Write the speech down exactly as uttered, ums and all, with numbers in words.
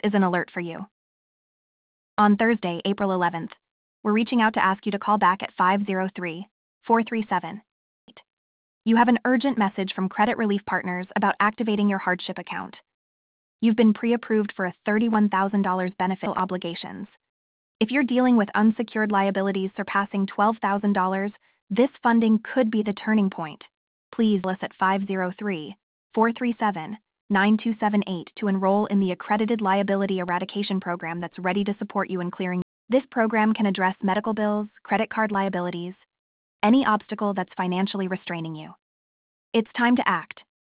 is an alert for you. On Thursday, April eleventh, we're reaching out to ask you to call back at five zero three, four three seven, eight. You have an urgent message from Credit Relief Partners about activating your hardship account. You've been pre-approved for a thirty-one thousand dollars benefit obligations. If you're dealing with unsecured liabilities surpassing twelve thousand dollars, this funding could be the turning point. Please call us at five zero three, four three seven, nine two seven eight to enroll in the Accredited Liability Eradication Program that's ready to support you in clearing. This program can address medical bills, credit card liabilities, any obstacle that's financially restraining you. It's time to act.